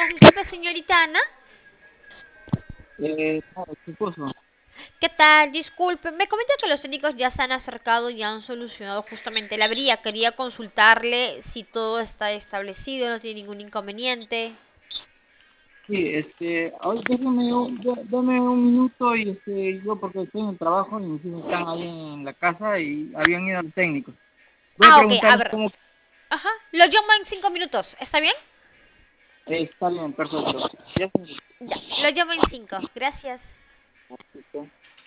Disculpe, señorita Ana. No, su esposo. ¿Qué tal? Disculpe, me comenta que los técnicos ya se han acercado y han solucionado justamente la avería. Quería consultarle si todo está establecido, no tiene ningún inconveniente. Sí, dame un minuto y yo porque estoy en el trabajo y mis hijos están ahí en la casa y habían ido al técnico. Voy a Ah, ok, a preguntarles ver. cómo Ajá, lo llamo en 5 minutos. ¿Está bien? está bien, perfecto. Ya se Ya, lo llamo en 5. Gracias. necesita.